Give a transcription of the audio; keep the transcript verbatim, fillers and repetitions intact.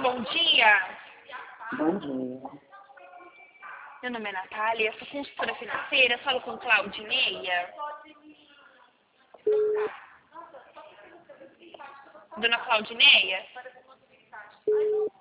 bom dia. Bom dia. Meu nome é Natália, eu sou consultora financeira, falo com Claudineia. Dona Claudineia?